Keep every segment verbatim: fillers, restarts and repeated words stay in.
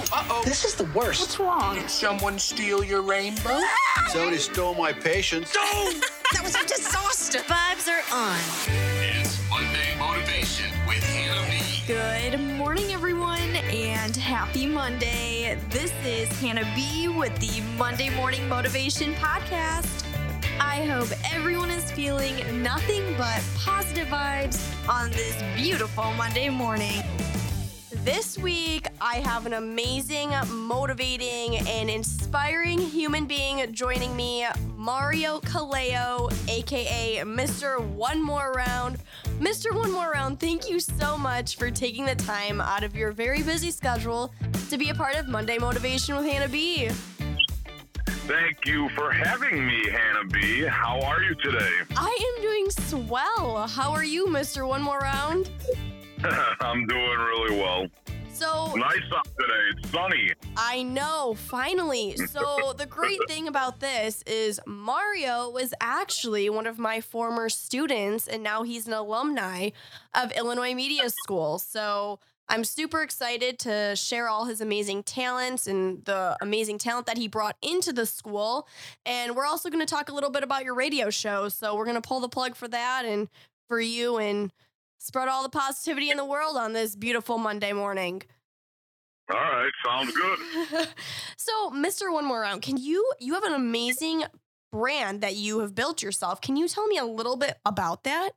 Uh-oh. This is the worst. What's wrong? Did someone steal your rainbow? Somebody stole my patience. Don't! That was a disaster. Vibes are on. It's Monday Motivation with Hannah B. Good morning, everyone, and happy Monday. This is Hannah B with the Monday Morning Motivation Podcast. I hope everyone is feeling nothing but positive vibes on this beautiful Monday morning. This week, I have an amazing, motivating, and inspiring human being joining me, Mario Kaleo, aka Mister One More Round. Mister One More Round, thank you so much for taking the time out of your very busy schedule to be a part of Monday Motivation with Hannah B. Thank you for having me, Hannah B. How are you today? I am doing swell. How are you, Mister One More Round? I'm doing really well. So nice out today. It's sunny. I know, finally. So the great thing about this is Mario was actually one of my former students, and now he's an alumni of Illinois Media School. So I'm super excited to share all his amazing talents and the amazing talent that he brought into the school. And we're also going to talk a little bit about your radio show. So we're going to pull the plug for that and for you and spread all the positivity in the world on this beautiful Monday morning. All right, sounds good. So, Mister One More Round, can you, you have an amazing brand that you have built yourself. Can you tell me a little bit about that?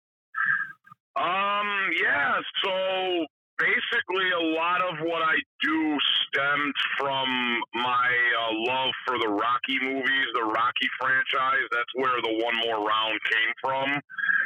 Um, yeah, so basically a lot of what I do stems from my uh, love for the Rocky movies, the Rocky franchise. That's where the One More Round came from.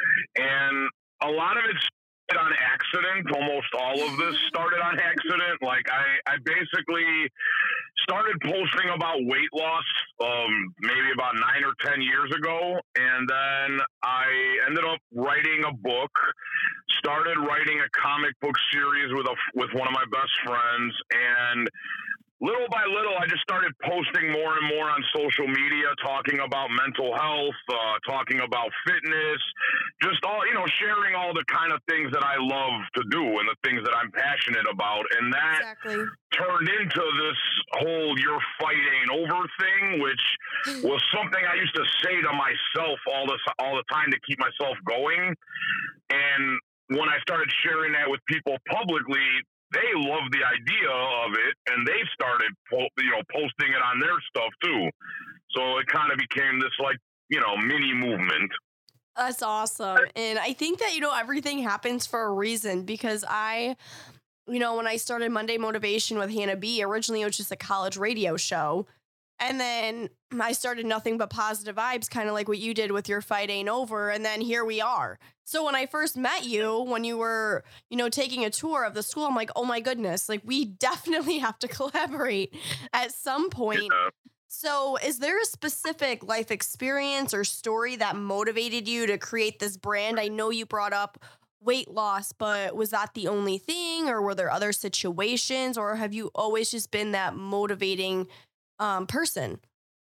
And a lot of it's on accident. Almost all of this started on accident. Like I, I basically started posting about weight loss um, maybe about nine or ten years ago. And then I ended up writing a book, started writing a comic book series with a, with one of my best friends. And little by little, I just started posting more and more on social media, talking about mental health, uh, talking about fitness, just all, you know, sharing all the kind of things that I love to do and the things that I'm passionate about. And that Exactly. turned into this whole "you're fighting over" thing, which was something I used to say to myself all the, all the time to keep myself going. And when I started sharing that with people publicly, they loved the idea of it, and they started, you know, posting it on their stuff too. So it kind of became this, like, you know, mini movement. That's awesome. And I think that, you know, everything happens for a reason because I, you know, when I started Monday Motivation with Hannah B, originally it was just a college radio show. And then I started Nothing But Positive Vibes, kind of like what you did with your Fight Ain't Over. And then here we are. So when I first met you, when you were, you know, taking a tour of the school, I'm like, oh my goodness, like we definitely have to collaborate at some point. Yeah. So is there a specific life experience or story that motivated you to create this brand? I know you brought up weight loss, but was that the only thing, or were there other situations, or have you always just been that motivating um, person?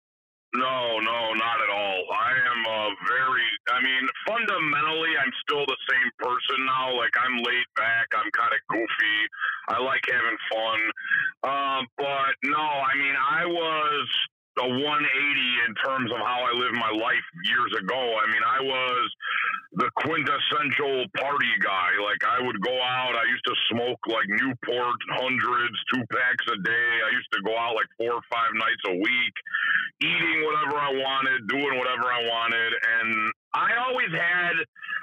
No, no, not at all. I am a very, I mean, fundamentally, I'm still the same person now. Like, I'm laid back. I'm kind of goofy. I like having fun. Uh, but no, I mean, I was a one eighty in terms of how I lived my life years ago. I mean, I was the quintessential party guy. Like, I would go out. I used to smoke like Newport hundreds, two packs a day. I used to go out like four or five nights a week, eating whatever I wanted, doing whatever I wanted. And I always had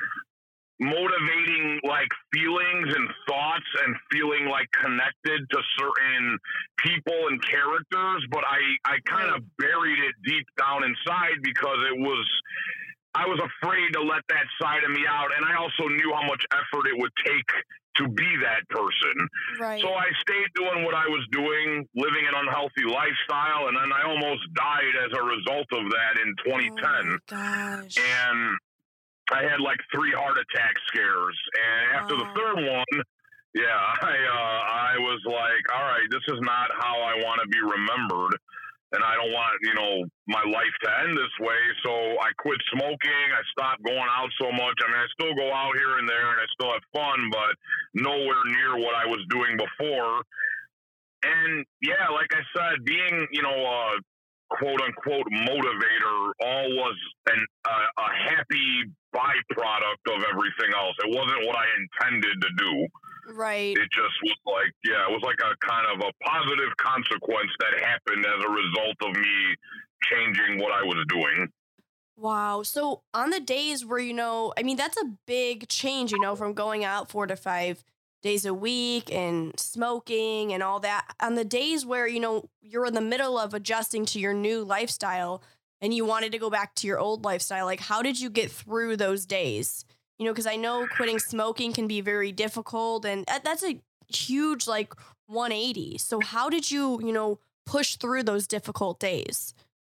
motivating like feelings and thoughts and feeling like connected to certain people and characters, but I, I kind of buried it deep down inside because it was, I was afraid to let that side of me out. And I also knew how much effort it would take to be that person. Right. So I stayed doing what I was doing, living an unhealthy lifestyle. And then I almost died as a result of that in twenty ten. Oh my gosh. And I had like three heart attack scares. And after Wow. the third one, yeah, I, uh, I was like, all right, this is not how I want to be remembered. And I don't want, you know, my life to end this way. So I quit smoking. I stopped going out so much. I mean, I still go out here and there and I still have fun, but nowhere near what I was doing before. and yeah, like I said, being, you know, a quote unquote motivator all was an, uh, a happy byproduct of everything else. It wasn't what I intended to do. Right. It just was like, yeah, it was like a kind of a positive consequence that happened as a result of me changing what I was doing. Wow. So on the days where, you know, I mean, that's a big change, you know, from going out four to five days a week and smoking and all that. On the days where, you know, you're in the middle of adjusting to your new lifestyle and you wanted to go back to your old lifestyle, like, how did you get through those days? You know, because I know quitting smoking can be very difficult, and that's a huge, like, one eighty. So how did you, you know, push through those difficult days?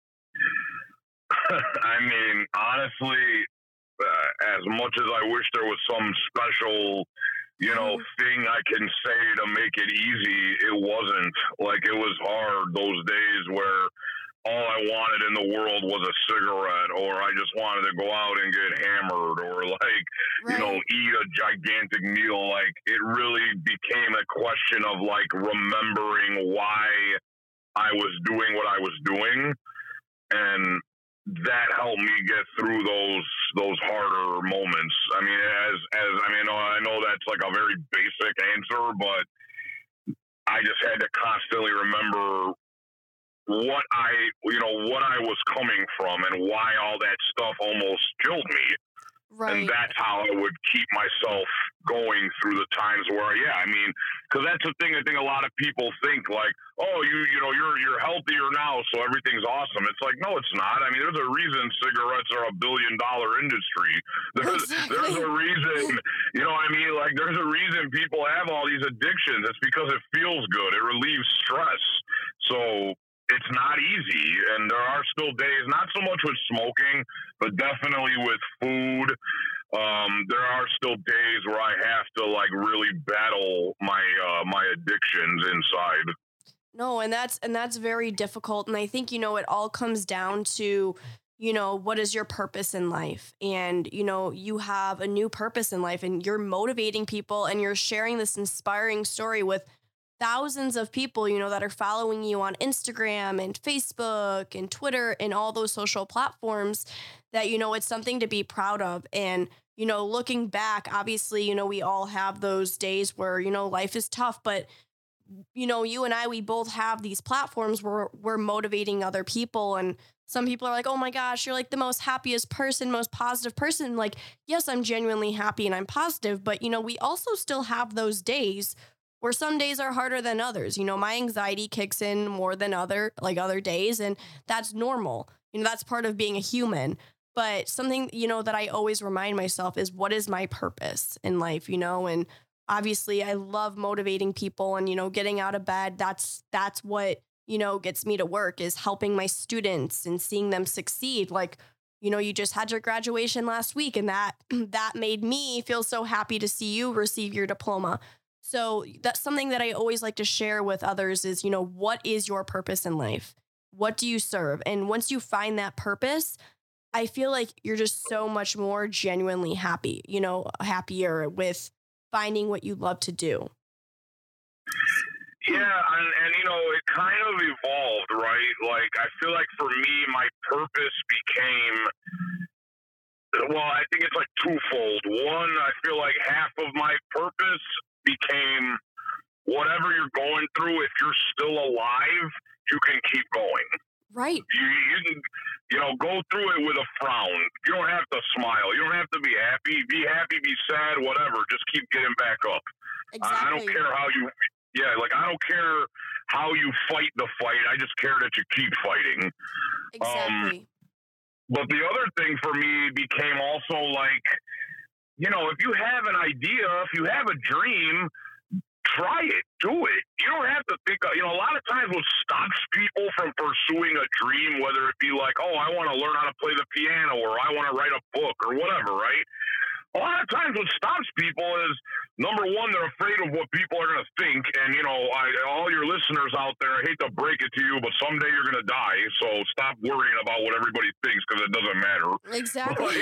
I mean, honestly, uh, as much as I wish there was some special, you know, thing I can say to make it easy, it wasn't. Like, it was hard those days where all I wanted in the world was a cigarette, or I just wanted to go out and get hammered, or like, right. you know, eat a gigantic meal. Like, it really became a question of like remembering why I was doing what I was doing. And that helped me get through those, those harder moments. I mean, as, as, I mean, I know that's like a very basic answer, but I just had to constantly remember what I, you know, what I was coming from and why all that stuff almost killed me. Right. And that's how I would keep myself going through the times where, yeah, I mean, because that's the thing I think a lot of people think, like, oh, you, you know, you're, you're healthier now, so everything's awesome. It's like, no, it's not. I mean, there's a reason cigarettes are a billion dollar industry. There's, exactly. there's a reason, you know what I mean? Like, there's a reason people have all these addictions. It's because it feels good. It relieves stress. So it's not easy, and there are still days, not so much with smoking, but definitely with food. Um, there are still days where I have to like really battle my uh, my addictions inside. No, and that's and that's very difficult. And I think, you know, it all comes down to, you know, what is your purpose in life? And, you know, you have a new purpose in life, and you're motivating people, and you're sharing this inspiring story with thousands of people, you know, that are following you on Instagram and Facebook and Twitter and all those social platforms, that, you know, it's something to be proud of. And, you know, looking back, obviously, you know, we all have those days where, you know, life is tough, but, you know, you and I, we both have these platforms where we're motivating other people. And some people are like, oh my gosh, you're like the most happiest person, most positive person. Like, yes, I'm genuinely happy and I'm positive, but, you know, we also still have those days where some days are harder than others. You know, my anxiety kicks in more than other, like other days, and that's normal. You know, that's part of being a human. But something, you know, that I always remind myself is, what is my purpose in life, you know? And obviously I love motivating people, and, you know, getting out of bed, that's, that's what, you know, gets me to work, is helping my students and seeing them succeed. Like, you know, you just had your graduation last week, and that, that made me feel so happy to see you receive your diploma. So that's something that I always like to share with others is, you know, what is your purpose in life? What do you serve? And once you find that purpose, I feel like you're just so much more genuinely happy, you know, happier with finding what you love to do. Yeah, and, and, you know, it kind of evolved, right? Like, I feel like for me, my purpose became, well, I think it's like twofold. One, I feel like half of my purpose became whatever you're going through, if you're still alive, you can keep going. Right. You, you can, you know, go through it with a frown. You don't have to smile. You don't have to be happy. Be happy, be sad, whatever. Just keep getting back up. Exactly. I don't care how you, yeah, like, I don't care how you fight the fight. I just care that you keep fighting. Exactly. Um, but the other thing for me became also like, you know, if you have an idea, if you have a dream, try it, do it. You don't have to think, of, you know, a lot of times what stops people from pursuing a dream, whether it be like, oh, I want to learn how to play the piano, or I want to write a book, or whatever, right? A lot of times what stops people is number one, they're afraid of what people are going to think. And, you know, I, all your listeners out there, I hate to break it to you, but someday you're going to die. So stop worrying about what everybody thinks because it doesn't matter. Exactly.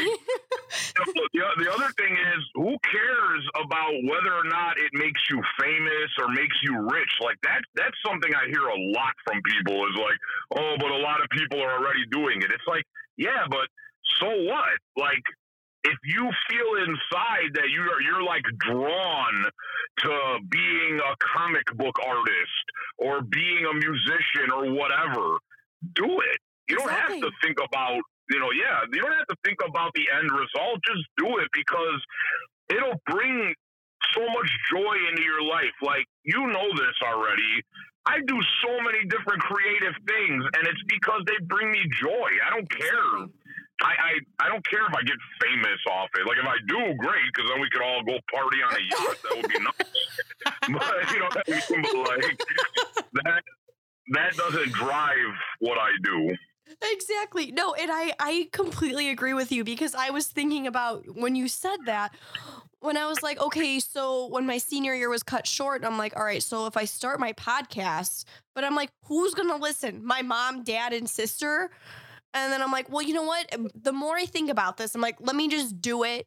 But, the, the other thing is, who cares about whether or not it makes you famous or makes you rich? Like, that, that's something I hear a lot from people is like, oh, but a lot of people are already doing it. It's like, yeah, but so what? Like, if you feel inside that you are, you're like drawn to being a comic book artist or being a musician or whatever, do it. You don't Exactly. have to think about, you know, yeah, you don't have to think about the end result. Just do it because it'll bring so much joy into your life. Like, you know this already. I do so many different creative things, and it's because they bring me joy. I don't care. I, I, I don't care if I get famous off it. Like, if I do, great, because then we could all go party on a yacht. That would be nice. But, you know, what I mean? But, like, that, that doesn't drive what I do. Exactly. No, and I, I completely agree with you because I was thinking about when you said that, when I was like, okay, so when my senior year was cut short, I'm like, all right, so if I start my podcast, but I'm like, who's going to listen? My mom, dad, and sister? And then I'm like, well, you know what? The more I think about this, I'm like, let me just do it.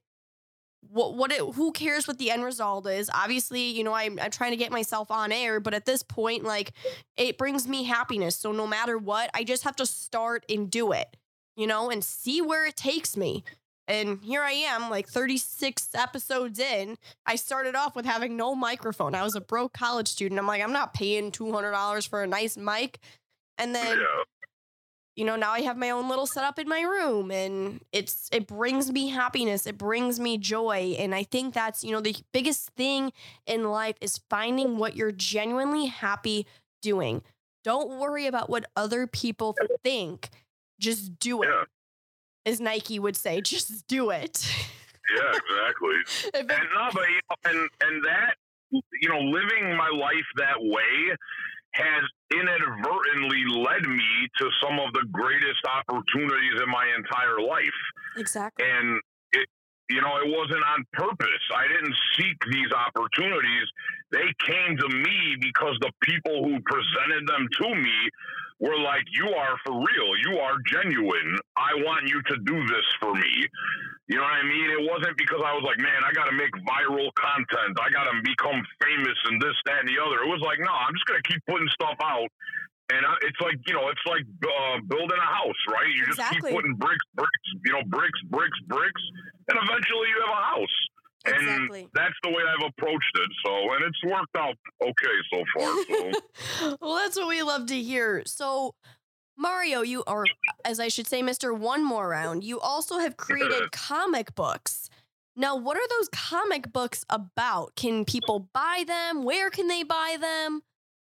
What, what, it, who cares what the end result is? Obviously, you know, I'm, I'm trying to get myself on air, but at this point, like, it brings me happiness. So no matter what, I just have to start and do it, you know, and see where it takes me. And here I am, like thirty-six episodes in. I started off with having no microphone. I was a broke college student. I'm like, I'm not paying two hundred dollars for a nice mic. And then, Yeah. you know, now I have my own little setup in my room, and it's, it brings me happiness. It brings me joy. And I think that's, you know, the biggest thing in life is finding what you're genuinely happy doing. Don't worry about what other people think. Just do it. Yeah. As Nike would say, just do it. Yeah, exactly. If it- And no, but you know, and and that, you know, living my life that way has inadvertently led me to some of the greatest opportunities in my entire life. exactly. And it, you know, it wasn't on purpose. I didn't seek these opportunities. They came to me because the people who presented them to me were like, you are for real. You are genuine. I want you to do this for me. You know what I mean? It wasn't because I was like, man, I got to make viral content. I got to become famous and this, that, and the other. It was like, no, I'm just going to keep putting stuff out. And I, it's like, you know, it's like uh, building a house, right? You just Exactly. keep putting bricks, bricks, you know, bricks, bricks, bricks, and eventually you have a house. And Exactly. that's the way I've approached it. So, and it's worked out okay so far. So, Well, that's what we love to hear. So, Mario, you or as I should say, Mister One More Round, you also have created comic books. Now, what are those comic books about? Can people buy them? Where can they buy them?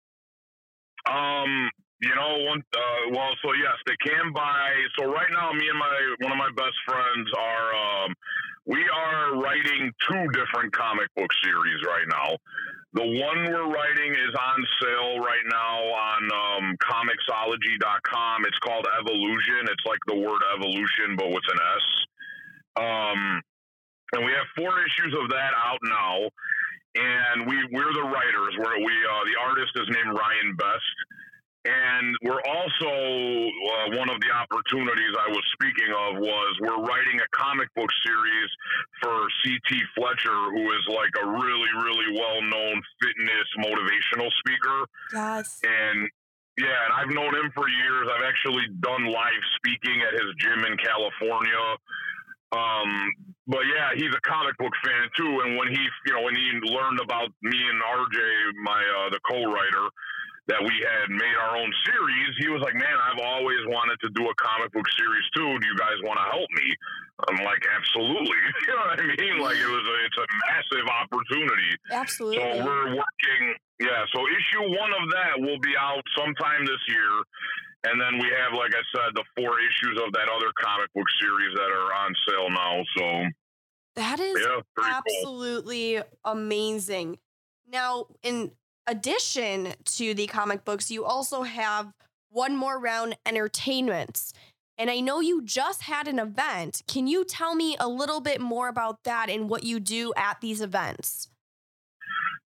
um, you know, one, uh, well, so yes, they can buy. So right now, me and my, one of my best friends are, um, we are writing two different comic book series right now. The one we're writing is on sale right now on um, Comixology dot com. It's called Evolution. It's like the word evolution, but with an S. Um, and we have four issues of that out now. And we, we're the writers. We're, we, uh, the artist is named Ryan Best. And we're also, uh, one of the opportunities I was speaking of was we're writing a comic book series for C T Fletcher, who is like a really, really well-known fitness motivational speaker. Yes. And yeah, and I've known him for years. I've actually done live speaking at his gym in California. Um, but yeah, he's a comic book fan too. And when he, you know, when he learned about me and R J, my, uh, the co-writer, that we had made our own series, he was like, man, I've always wanted to do a comic book series too. Do you guys want to help me? I'm like, absolutely. You know what I mean? Like, it was a, it's a massive opportunity. Absolutely. So we're working, yeah, so issue one of that will be out sometime this year. And then we have, like I said, the four issues of that other comic book series that are on sale now. So That is yeah, pretty cool. absolutely amazing. Now, in addition to the comic books, you also have One More Round Entertainments. And I know you just had an event. Can you tell me a little bit more about that and what you do at these events?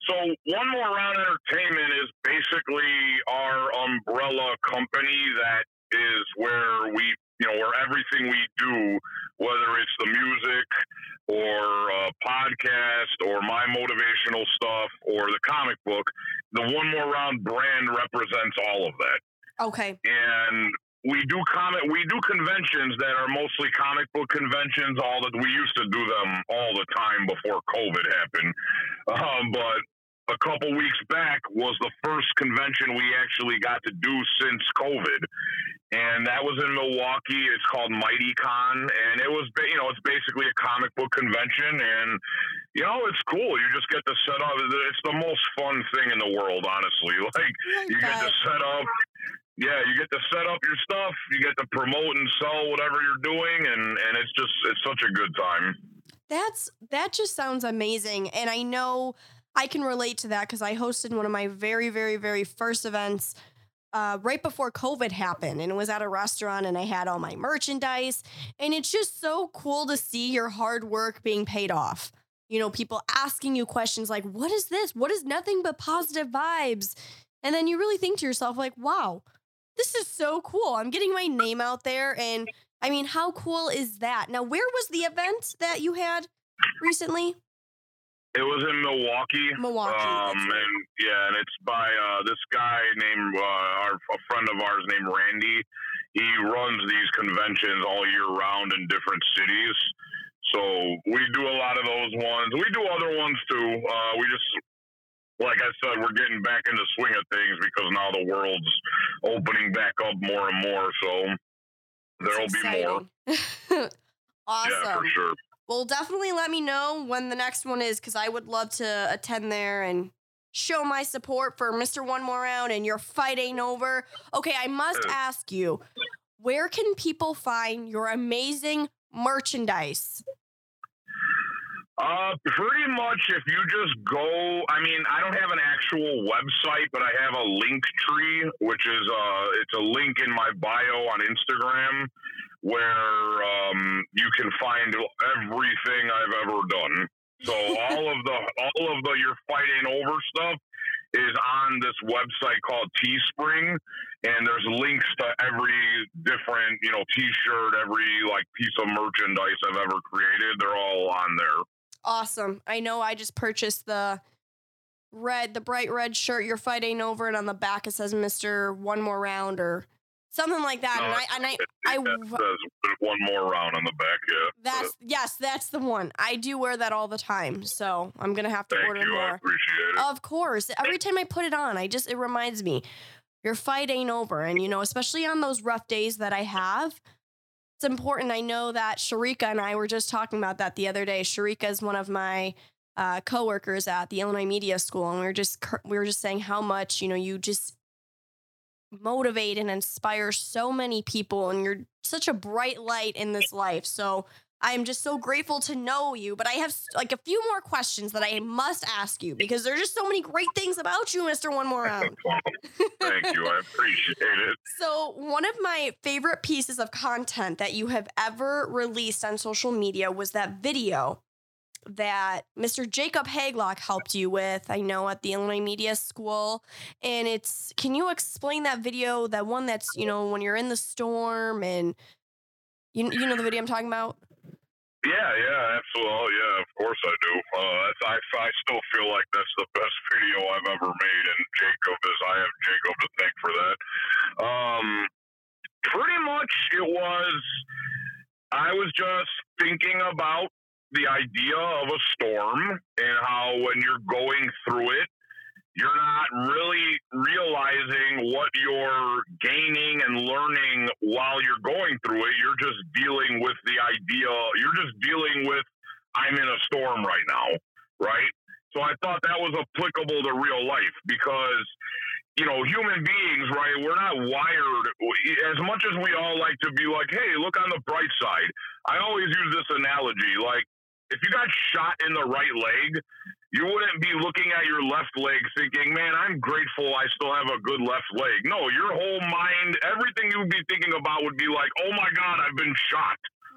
So One More Round Entertainment is basically our umbrella company that is where we, you know, where everything we do, whether it's the music or a podcast or my motivational stuff or the comic book, the One More Round brand represents all of that. Okay. And we do comic, we do conventions that are mostly comic book conventions. All that we used to do them all the time before COVID happened, um, but a couple weeks back was the first convention we actually got to do since COVID. And that was in Milwaukee. It's called MightyCon. And it was, you know, it's basically a comic book convention. And, you know, it's cool. You just get to set up. It's the most fun thing in the world, honestly. Like, you get to set up. Yeah, you get to set up your stuff. You get to promote and sell whatever you're doing. And, and it's just, it's such a good time. That's, that just sounds amazing. And I know I can relate to that because I hosted one of my very, very, very first events uh, right before COVID happened. And it was at a restaurant and I had all my merchandise. And it's just so cool to see your hard work being paid off. You know, people asking you questions like, what is this? What is Nothing But Positive Vibes? And then you really think to yourself like, wow, this is so cool. I'm getting my name out there. And I mean, how cool is that? Now, where was the event that you had recently? It was in Milwaukee. Milwaukee. Um, and yeah, and it's by uh, this guy named uh, our a friend of ours named Randy. He runs these conventions all year round in different cities. So we do a lot of those ones. We do other ones too. Uh, we just, like I said, we're getting back in the swing of things because now the world's opening back up more and more. So there'll be more. Awesome. Yeah, for sure. Well, definitely let me know when the next one is because I would love to attend there and show my support for Mister One More Round and your fight ain't over. Okay, I must ask you, where can people find your amazing merchandise? Uh, pretty much if you just go, I mean, I don't have an actual website, but I have a link tree, which is, uh, it's a link in my bio on Instagram where, um, you can find everything I've ever done. So all of the, all of the, your fight ain't over stuff is on this website called Teespring, and there's links to every different, you know, t-shirt, every like piece of merchandise I've ever created. They're all on there. Awesome. I know I just purchased the red, the bright red shirt, your fight ain't over, and on the back it says Mister One More Round or something like that. No, and I, and I, it, I, it says one more round on the back, yeah. That's, yes, that's the one. I do wear that all the time, so I'm going to have to Thank order you, more. I appreciate it. Of course. Every time I put it on, I just, it reminds me, your fight ain't over. And, you know, especially on those rough days that I have, it's important. I know that Sharika and I were just talking about that the other day. Sharika is one of my uh, coworkers at the Illinois Media School, and we were just we were just saying how much, you know, you just motivate and inspire so many people, and you're such a bright light in this life. So I'm just so grateful to know you. But I have like a few more questions that I must ask you because there's just so many great things about you, Mister One More Round. Thank you. I appreciate it. So one of my favorite pieces of content that you have ever released on social media was that video that Mister Jacob Haglock helped you with, I know, at the Illinois Media School. And it's, can you explain that video, that one that's, you know, when you're in the storm and you, you know the video I'm talking about? Yeah, yeah, absolutely. Yeah, of course I do. Uh, that's, I, I still feel like that's the best video I've ever made, and Jacob is, I have Jacob to thank for that. Um, pretty much it was, I was just thinking about the idea of a storm and how when you're going through it, you're not really realizing what you're gaining and learning while you're going through it. You're just dealing with the idea. You're just dealing with, I'm in a storm right now, right? So I thought that was applicable to real life because, you know, human beings, right, we're not wired. As much as we all like to be like, hey, look on the bright side. I always use this analogy. Like, if you got shot in the right leg, you wouldn't be looking at your left leg thinking, man, I'm grateful I still have a good left leg. No, your whole mind, everything you'd be thinking about would be like, oh my God, I've been shot.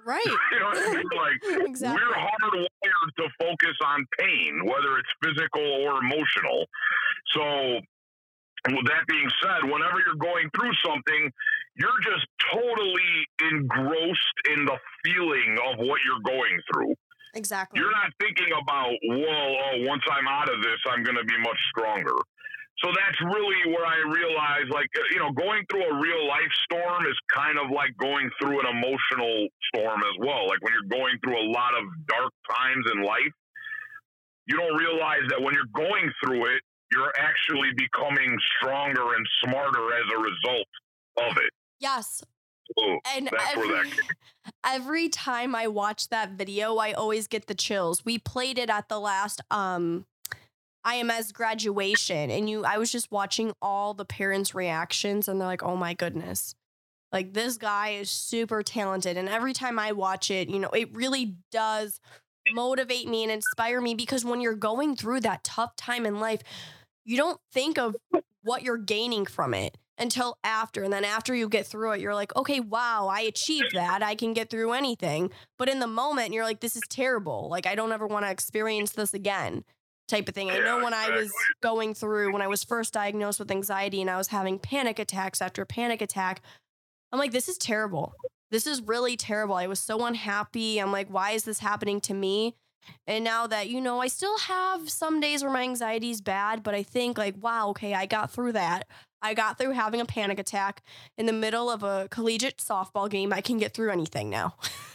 Right. You know what I mean? Like, Exactly. we're hardwired to focus on pain, whether it's physical or emotional. So, with that being said, whenever you're going through something, you're just totally engrossed in the feeling of what you're going through. Exactly. You're not thinking about, whoa, oh, once I'm out of this, I'm going to be much stronger. So that's really where I realized, like, you know, going through a real life storm is kind of like going through an emotional storm as well. Like when you're going through a lot of dark times in life, you don't realize that when you're going through it, you're actually becoming stronger and smarter as a result of it. Yes. So And that's where every, that came. every time I watch that video, I always get the chills. We played it at the last um I M S graduation, and you I was just watching all the parents' reactions, and they're like, oh my goodness. Like, this guy is super talented. And every time I watch it, you know, it really does motivate me and inspire me, because when you're going through that tough time in life, you don't think of what you're gaining from it until after. And then after you get through it, you're like, okay, wow, I achieved that. I can get through anything. But in the moment, you're like, this is terrible. Like, I don't ever want to experience this again, type of thing. I know when I was going through, when I was first diagnosed with anxiety and I was having panic attacks after panic attack, I'm like, this is terrible. This is really terrible. I was so unhappy. I'm like, why is this happening to me? And now that, you know, I still have some days where my anxiety is bad, but I think like, wow, okay, I got through that. I got through having a panic attack in the middle of a collegiate softball game. I can get through anything now.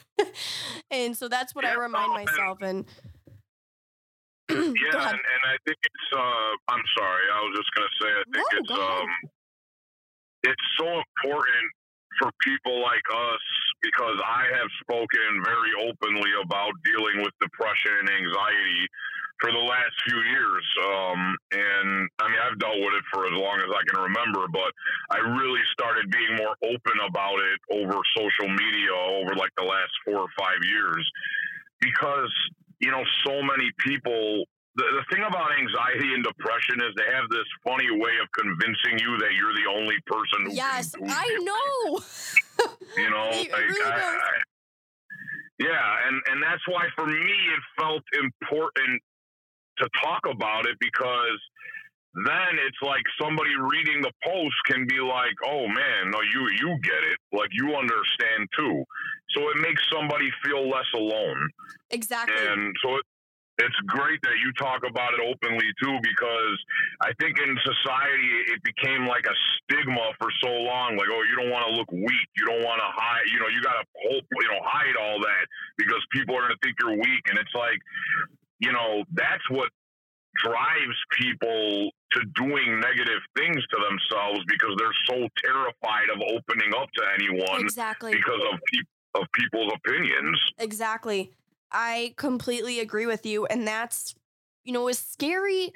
And so that's what Yeah, I remind no, and- myself. And Yeah, Go and, ahead. and I think it's, uh, I'm sorry, I was just going to say, I think No, it's, go ahead. um, it's so important for people like us, because I have spoken very openly about dealing with depression and anxiety for the last few years. Um, and I mean, I've dealt with it for as long as I can remember, but I really started being more open about it over social media over like the last four or five years, because, you know, so many people, the, the thing about anxiety and depression is they have this funny way of convincing you that you're the only person who yes, can, who I can- know. you know, It like, really I, does. I, yeah, and, and that's why for me it felt important to talk about it, because then it's like somebody reading the post can be like, oh man, no, you you get it, like you understand too. So it makes somebody feel less alone. Exactly. And so it, it's great that you talk about it openly too, because I think in society it became like a stigma for so long. Like, oh, you don't want to look weak. You don't want to hide, you know, you got to you know, hide all that because people are going to think you're weak. And it's like, you know, that's what drives people to doing negative things to themselves, because they're so terrified of opening up to anyone Exactly. because of, pe- of people's opinions. Exactly. I completely agree with you. And that's, you know, it's scary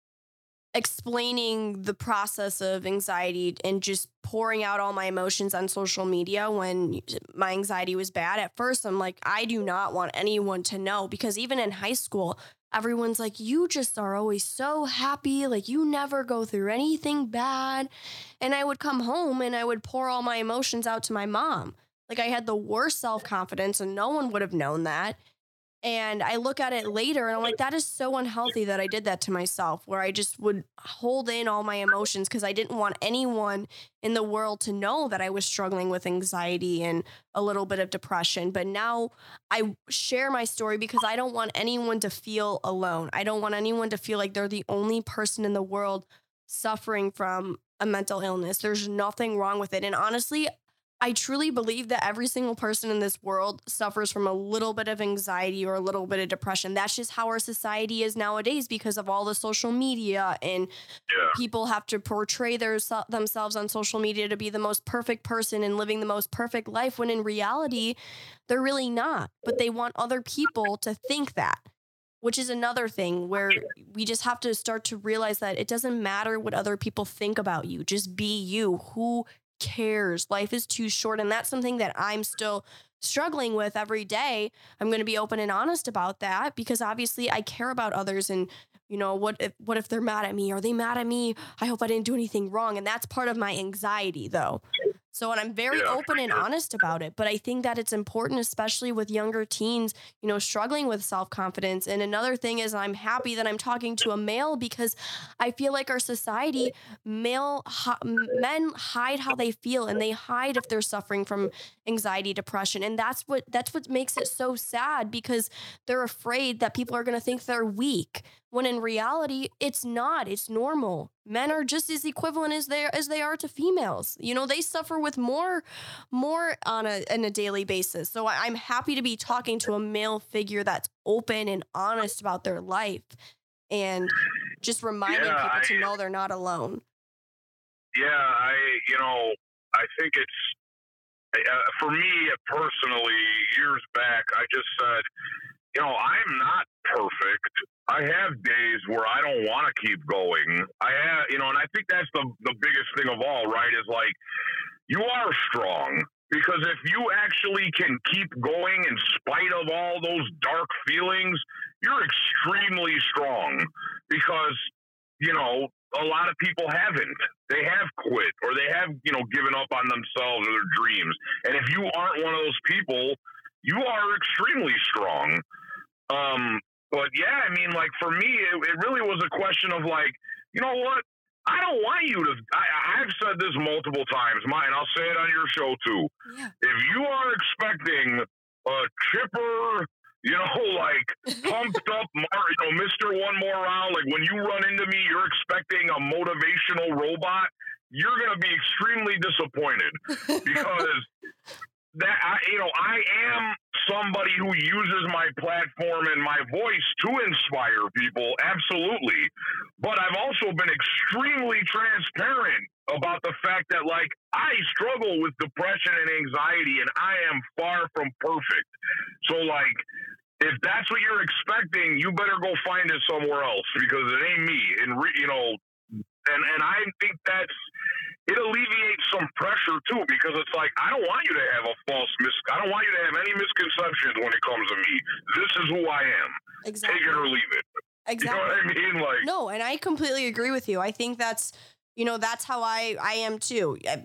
explaining the process of anxiety and just pouring out all my emotions on social media when my anxiety was bad. At first, I'm like, I do not want anyone to know, because even in high school, everyone's like, you just are always so happy. Like, you never go through anything bad. And I would come home and I would pour all my emotions out to my mom. Like, I had the worst self-confidence and no one would have known that. And I look at it later and I'm like, that is so unhealthy that I did that to myself, where I just would hold in all my emotions because I didn't want anyone in the world to know that I was struggling with anxiety and a little bit of depression. But now I share my story because I don't want anyone to feel alone. I don't want anyone to feel like they're the only person in the world suffering from a mental illness. There's nothing wrong with it. And honestly, I truly believe that every single person in this world suffers from a little bit of anxiety or a little bit of depression. That's just how our society is nowadays because of all the social media, and Yeah. people have to portray their, themselves on social media to be the most perfect person and living the most perfect life, when in reality, they're really not. But they want other people to think that, which is another thing where we just have to start to realize that it doesn't matter what other people think about you. Just be you. Who cares? Life is too short. And that's something that I'm still struggling with every day. I'm going to be open and honest about that, because obviously I care about others. And, you know, what if, what if they're mad at me? Are they mad at me? I hope I didn't do anything wrong. And that's part of my anxiety, though. So, and I'm very Yeah, open for and sure. honest about it, but I think that it's important, especially with younger teens, you know, struggling with self-confidence. And another thing is I'm happy that I'm talking to a male because I feel like our society, male hi- men hide how they feel and they hide if they're suffering from anxiety, depression. And that's what, that's what makes it so sad because they're afraid that people are going to think they're weak. When in reality, it's not. It's normal. Men are just as equivalent as they as they are to females. You know, they suffer with more, more on a on a daily basis. So I, I'm happy to be talking to a male figure that's open and honest about their life, and just reminding Yeah, people I- to know they're not alone. Yeah, I, you know, I think it's, uh, for me personally, years back, I just said, you know, I'm not perfect. I have days where I don't want to keep going. I have, you know, and I think that's the, the biggest thing of all, right, is like, you are strong. Because if you actually can keep going in spite of all those dark feelings, you're extremely strong. Because, you know, a lot of people haven't. They have quit or they have, you know, given up on themselves or their dreams. And if you aren't one of those people, you are extremely strong. Um, but yeah, I mean, like for me, it, it really was a question of like, you know what? I don't want you to, I, I've said this multiple times, mine, I'll say it on your show too. Yeah. If you are expecting a chipper, you know, like pumped up, you know, Mister One More Round, like when you run into me, you're expecting a motivational robot, you're going to be extremely disappointed because that, I, you know, I am somebody who uses my platform and my voice to inspire people, absolutely. But I've also been extremely transparent about the fact that, like, I struggle with depression and anxiety, and I am far from perfect. So, like, if that's what you're expecting, you better go find it somewhere else because it ain't me. And, re, you know, and, and I think that's, it alleviates some pressure too, because it's like, I don't want you to have a false mis, I don't want you to have any misconceptions when it comes to me. This is who I am. Exactly. Take it or leave it. Exactly. You know what I mean? Like, no, and I completely agree with you. I think that's, you know, that's how I, I am too. I,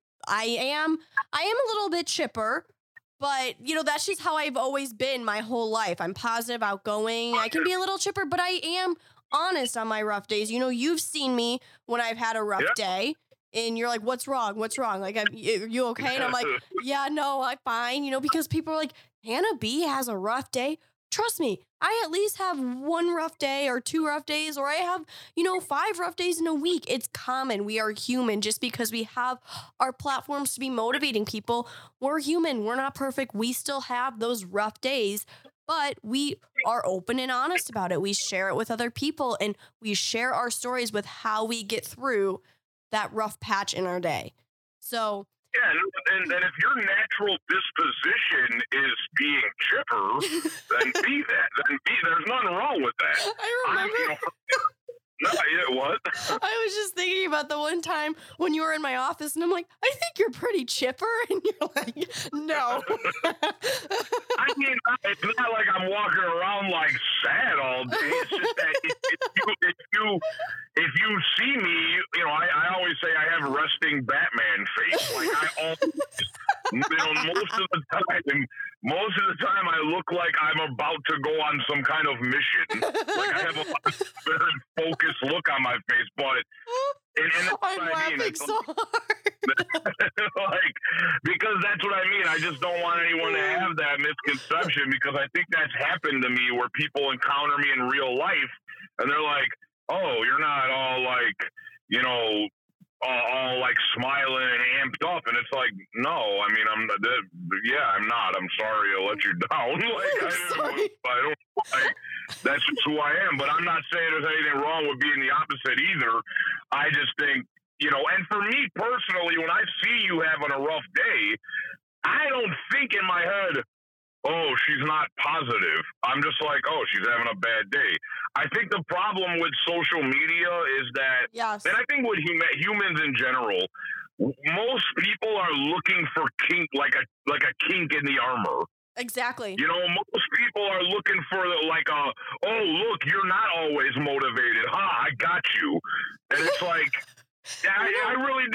I am, I am a little bit chipper, but you know, that's just how I've always been my whole life. I'm positive, outgoing. I can be a little chipper, but I am honest on my rough days. You know, you've seen me when I've had a rough Yeah. day. And you're like, what's wrong? What's wrong? Like, are you okay? And I'm like, yeah, no, I'm fine. You know, because people are like, Hannah B has a rough day. Trust me, I at least have one rough day or two rough days, or I have, you know, five rough days in a week. It's common. We are human. Just because we have our platforms to be motivating people, we're human. We're not perfect. We still have those rough days, but we are open and honest about it. We share it with other people and we share our stories with how we get through that rough patch in our day. So yeah, and, and if your natural disposition is being chipper, then be that. Then be, there's nothing wrong with that. I I'm, remember you know, no, yeah, what? I was just thinking about the one time when you were in my office and I'm like, I think you're pretty chipper. And you're like, no. I mean, it's not like I'm walking around like sad all day. It's just that if, if, you, if you if you see me, you know, I, I always say I have resting Batman face. Like I always, you know, most of the time, most of the time I look like I'm about to go on some kind of mission. Like I have a very focused look on my face, but and, and that's I'm what I mean. laughing It's so hard. like, because that's what I mean. I just don't want anyone to have that misconception because I think that's happened to me where people encounter me in real life and they're like, oh, you're not all like, you know, all, all like smiling and amped up. And it's like, no, I mean, I'm, yeah, I'm not. I'm sorry I let you down. Like, I, Sorry. I don't, like, that's just who I am. But I'm not saying there's anything wrong with being the opposite either. I just think, you know, and for me personally, when I see you having a rough day, I don't think in my head, oh, she's not positive. I'm just like, oh, she's having a bad day. I think the problem with social media is that, Yes. and I think with hum- humans in general, most people are looking for kink, like a like a kink in the armor. Exactly. You know, most people are looking for like a, oh, look, you're not always motivated. Huh, I got you. And it's like, I, I really do. I,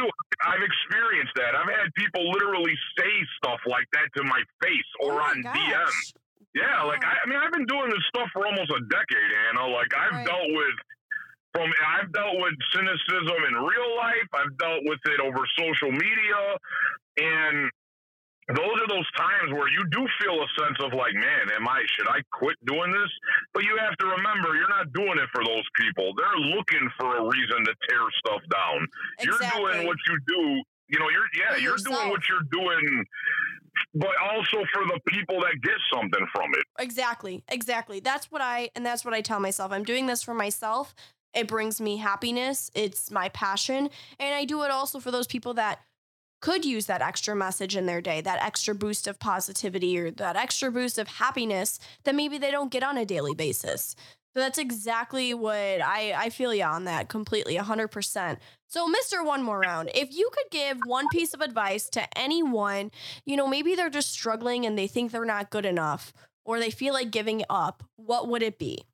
I've experienced that. I've had people literally say stuff like that to my face or Oh my on gosh. D M. Yeah, like I, I mean, I've been doing this stuff for almost a decade, Hannah. Like I've Right. dealt with from I've dealt with cynicism in real life. I've dealt with it over social media, and those are those times where you do feel a sense of like, man, am I, should I quit doing this? But you have to remember, you're not doing it for those people. They're looking for a reason to tear stuff down. You're Exactly. doing what you do. You know, you're, yeah, For you're yourself. doing what you're doing, but also for the people that get something from it. Exactly. Exactly. That's what I, and that's what I tell myself. I'm doing this for myself. It brings me happiness. It's my passion. And I do it also for those people that could use that extra message in their day, that extra boost of positivity or that extra boost of happiness that maybe they don't get on a daily basis. So that's exactly what I, I feel you on that completely, one hundred percent. So Mister One More Round, if you could give one piece of advice to anyone, you know, maybe they're just struggling and they think they're not good enough or they feel like giving up, what would it be?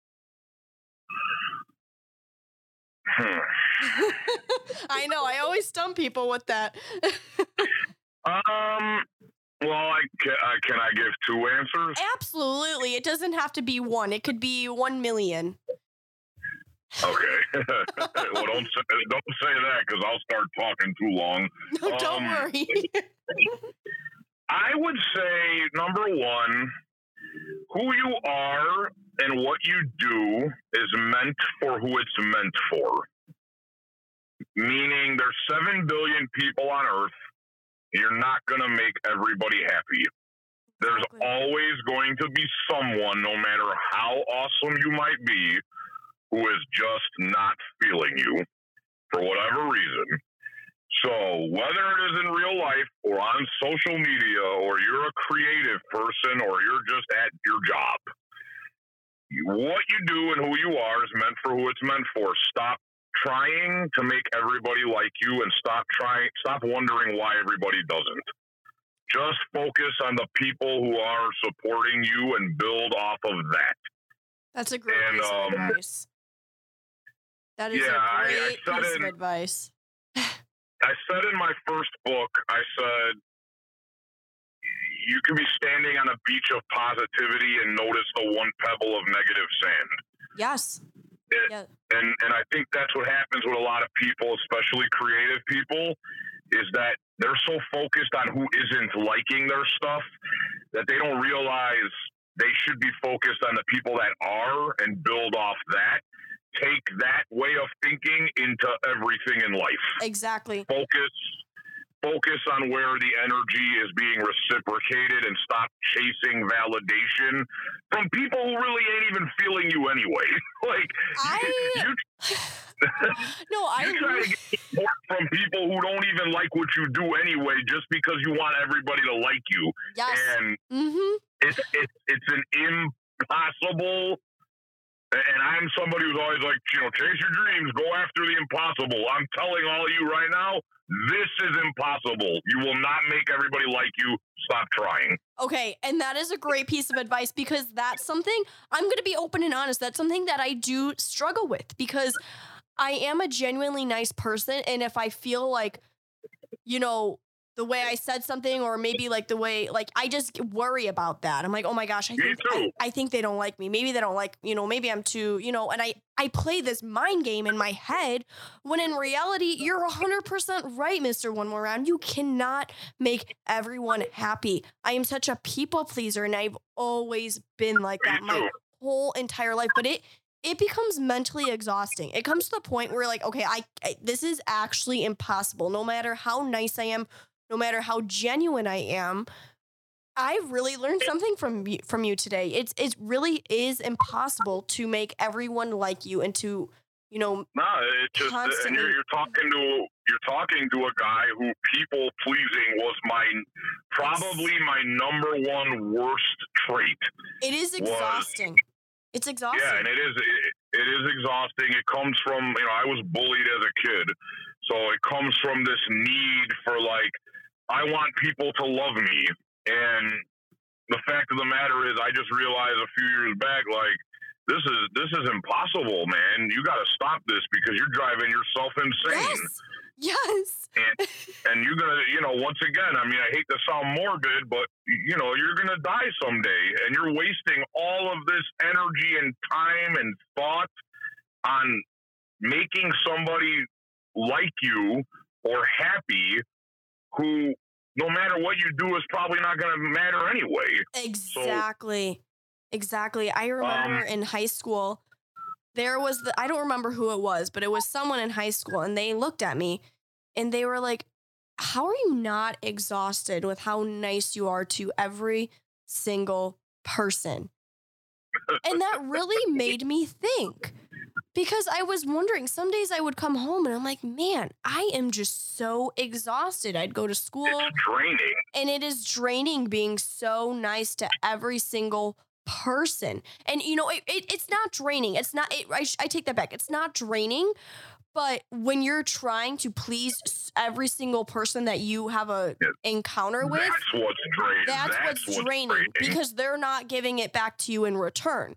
Hmm. I know, I always stump people with that. Um, well, I, can, I, can I give two answers? Absolutely. It doesn't have to be one. It could be one million. Okay. Well, don't say, don't say that because I'll start talking too long. No, don't Um, worry. I would say, number one, who you are and what you do is meant for who it's meant for. Meaning there's seven billion people on Earth. You're not going to make everybody happy. There's Exactly. always going to be someone, no matter how awesome you might be, who is just not feeling you for whatever reason. So whether it is in real life or on social media, or you're a creative person or you're just at your job, what you do and who you are is meant for who it's meant for. Stop trying to make everybody like you and stop trying, stop wondering why everybody doesn't. Just focus on the people who are supporting you and build off of that. That's a great And, piece um, of advice. That is yeah, I- a I great said piece it- of advice. I said in my first book, I said, you can be standing on a beach of positivity and notice the one pebble of negative sand. Yes. It- Yeah. And and I think that's what happens with a lot of people, especially creative people, is that they're so focused on who isn't liking their stuff that they don't realize they should be focused on the people that are and build off that. Take that way of thinking into everything in life. Exactly. Focus focus on where the energy is being reciprocated and stop chasing validation from people who really ain't even feeling you anyway. Like I- you, No, I you try to get support from people who don't even like what you do anyway, just because you want everybody to like you. yes. And Mm-hmm. it's it's it's an impossible. And I'm somebody who's always like, you know, chase your dreams, go after the impossible. I'm telling all of you right now, this is impossible. You will not make everybody like you. Stop trying. Okay, and that is a great piece of advice because that's something I'm going to be open and honest. That's something that I do struggle with because I am a genuinely nice person. And if I feel like, you know, the way I said something or maybe like the way, like, I just worry about that. I'm like, oh my gosh, I Me think, I, too. I think they don't like me. Maybe they don't like, you know, maybe I'm too, you know, and I, I play this mind game in my head when in reality, you're one hundred percent right, Mister One More Round. You cannot make everyone happy. I am such a people pleaser and I've always been like Me that my too. whole entire life, but it, it becomes mentally exhausting. It comes to the point where like, okay, I, I this is actually impossible. No matter how nice I am, no matter how genuine I am, I've really learned something from you, from you today. It's it really is impossible to make everyone like you and to, you know, No, it's just, and Constantly. you're, you're talking to you're talking to a guy who people pleasing was my probably my number one worst trait. it is Was- exhausting. It's exhausting. Yeah, and it is it, it is exhausting. It comes from, you know, I was bullied as a kid, so it comes from this need for like, I want people to love me, and the fact of the matter is, I just realized a few years back, like, this is this is impossible, man. You got to stop this because you're driving yourself insane. Yes. Yes. And man, you're gonna, you know, once again, I mean, I hate to sound morbid, but you know, you're gonna die someday, and you're wasting all of this energy and time and thought on making somebody like you or happy, who, no matter what you do, is probably not gonna matter anyway. Exactly. So, exactly. I remember um, in high school, there was the, I don't remember who it was, but it was someone in high school, and they looked at me and they were like, how are you not exhausted with how nice you are to every single person? And that really made me think, because I was wondering, some days I would come home and I'm like, man, I am just so exhausted. I'd go to school. It's draining. And it is draining being so nice to every single person. And, you know, it, it, it's not draining. It's not, it, I, I take that back. It's not draining. But when you're trying to please every single person that you have a yeah. encounter with, that's what's draining. That's, that's what's, what's draining, draining because they're not giving it back to you in return.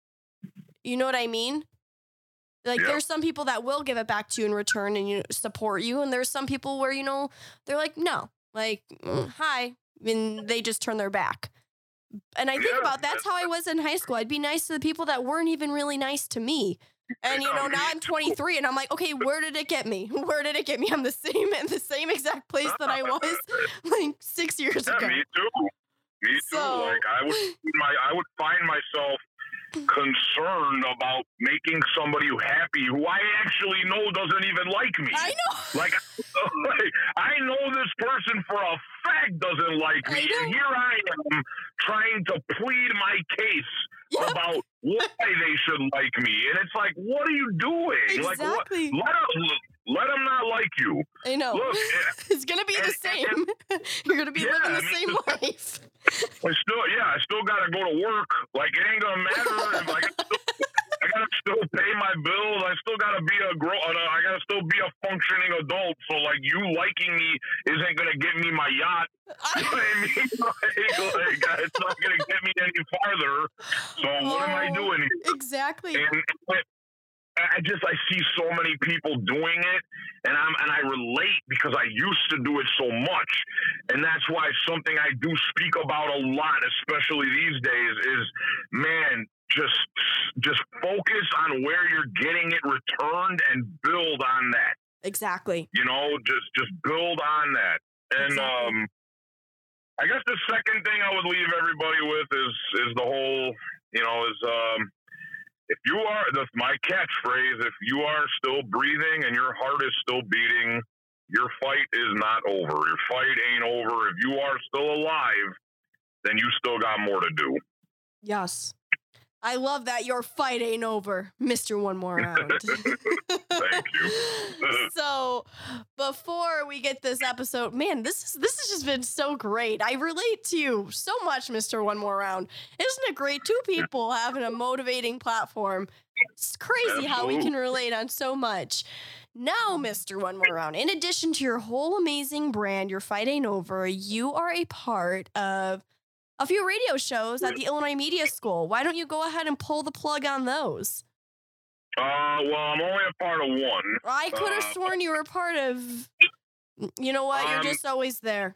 You know what I mean? Like, yeah. there's some people that will give it back to you in return and you support you, and there's some people where, you know, they're like, no, like, mm, hi, and they just turn their back. And I think yeah, about that's how I was in high school. I'd be nice to the people that weren't even really nice to me. And, you know, now I'm twenty-three and I'm like, okay, where did it get me? Where did it get me? I'm the same in the same exact place that I was like six years yeah, ago. Me too. Me too. So, like I would, my, I would find myself concerned about making somebody happy who I actually know doesn't even like me. I know. Like, like I know this person for a fact doesn't like me, and here I am trying to plead my case yep. about why they should like me, and it's like, what are you doing? Exactly. Like, what, let them, let them not like you. I know. Look, it's gonna be and, the same. And, You're gonna be yeah, living the I mean, same life. I still, yeah, I still gotta go to work. Like, it ain't gonna matter. If I, still, I gotta still pay my bills. I still gotta be a grow. Uh, I gotta still be a functioning adult. So, like, you liking me isn't gonna get me my yacht. You know what I mean? Like, like, it's not gonna get me any farther. So, oh, what am I doing here? Exactly. And, and I just I see so many people doing it, and I'm and I relate because I used to do it so much, and that's why something I do speak about a lot, especially these days, is man, just just focus on where you're getting it returned and build on that. Exactly. You know, just just build on that. And exactly. um, I guess the second thing I would leave everybody with is is the whole, you know, is um. If you are, that's my catchphrase, if you are still breathing and your heart is still beating, your fight is not over. Your fight ain't over. If you are still alive, then you still got more to do. Yes. I love that your fight ain't over, Mister One More Round. Thank you. So, before we get this episode, man, this is this has just been so great. I relate to you so much, Mister One More Round. Isn't it great? Two people having a motivating platform. It's crazy Absolutely. How we can relate on so much. Now, Mister One More Round, in addition to your whole amazing brand, Your Fight Ain't Over, you are a part of a few radio shows at the Illinois Media School. Why don't you go ahead and pull the plug on those? Uh, well, I'm only a part of one. I could have uh, sworn you were a part of. You know what? Um, You're just always there.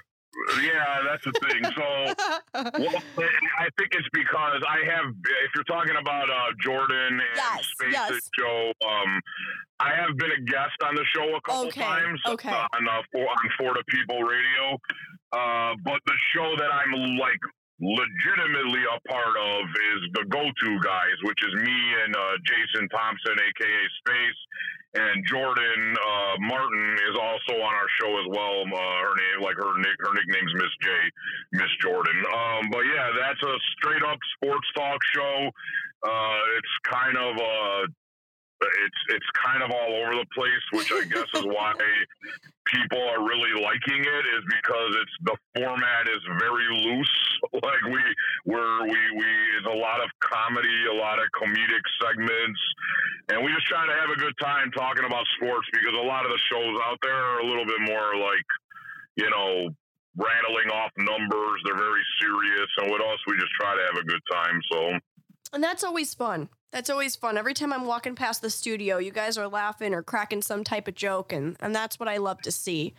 Yeah, that's the thing. So, well, I think it's because I have. If you're talking about uh, Jordan and yes, Space yes. Show, um, I have been a guest on the show a couple okay, times okay. on uh, for, on For the People Radio. Uh, but the show that I'm like legitimately a part of is the Go-To Guys, which is me and uh, Jason Thompson, aka Space, and Jordan uh, Martin is also on our show as well. Uh, her name, like her nick, her nickname's Miss J, Miss Jordan. Um, but yeah, that's a straight up sports talk show. Uh, it's kind of a It's it's kind of all over the place, which I guess is why people are really liking it, is because it's the format is very loose. Like we we're we we it's a lot of comedy, a lot of comedic segments, and we just try to have a good time talking about sports, because a lot of the shows out there are a little bit more like, you know, rattling off numbers. They're very serious, and with us, we just try to have a good time. So, and that's always fun. That's always fun. Every time I'm walking past the studio, you guys are laughing or cracking some type of joke, and, and that's what I love to see.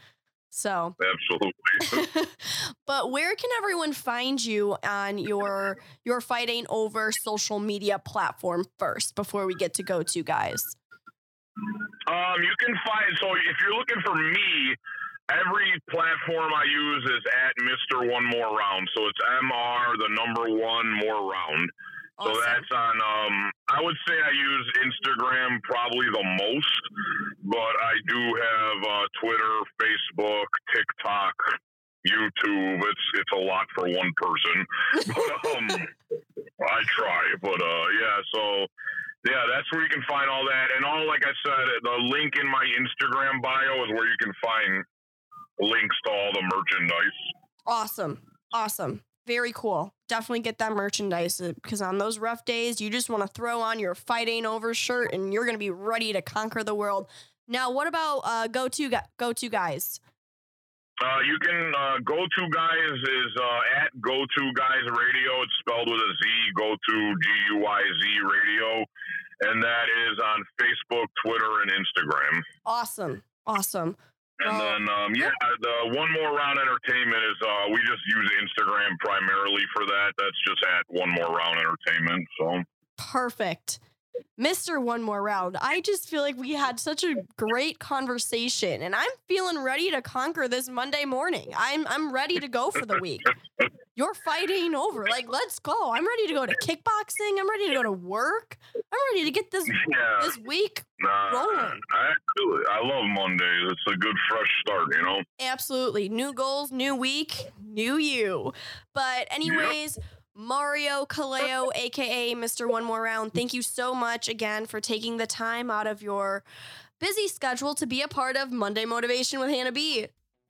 So Absolutely. But where can everyone find you on your your Fight Ain't Over social media platform first before we get to Go To Guys? Um, you can find, so if you're looking for me, every platform I use is at Mister One More Round. So it's M R, the number one more round. So Awesome. that's on, um, I would say I use Instagram probably the most, but I do have uh, Twitter, Facebook, TikTok, YouTube. It's it's a lot for one person. But, um, I try, but uh, yeah, so yeah, that's where you can find all that. And all, like I said, the link in my Instagram bio is where you can find links to all the merchandise. Awesome. Awesome. Very cool. Definitely get that merchandise because on those rough days, you just want to throw on your Fight Ain't Over shirt and you're going to be ready to conquer the world. Now, what about uh, Go To Go To Guys? Uh, you can uh, Go To Guys is uh, at Go To Guys Radio. It's spelled with a Z. Go To G U I Z Radio, and that is on Facebook, Twitter, and Instagram. Awesome. Awesome. And Well, then, um, yeah, the One More Round Entertainment is, uh, we just use Instagram primarily for that. That's just at One More Round Entertainment. So perfect. Mister One More Round. I just feel like we had such a great conversation and I'm feeling ready to conquer this Monday morning. I'm I'm ready to go for the week. Your fight ain't over. Like, let's go. I'm ready to go to kickboxing. I'm ready to go to work. I'm ready to get this yeah, this week nah, rolling. I actually, I love Mondays. It's a good fresh start, you know? Absolutely. New goals, new week, new you. But anyways, yep. Mario Kaleo, a k a. Mister One More Round, thank you so much again for taking the time out of your busy schedule to be a part of Monday Motivation with Hannah B.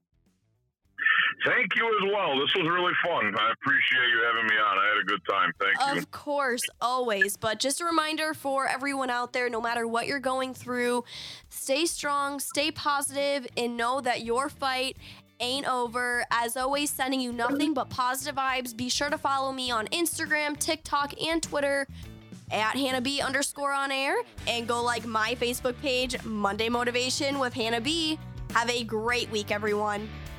Thank you as well. This was really fun. I appreciate you having me on. I had a good time. Thank you. Of course, always. But just a reminder for everyone out there, no matter what you're going through, stay strong, stay positive, and know that your fight ain't over. As always, sending you nothing but positive vibes. Be sure to follow me on Instagram, TikTok, and Twitter at Hannah B underscore on air, and go like my Facebook page, Monday Motivation with Hannah B. Have a great week, everyone.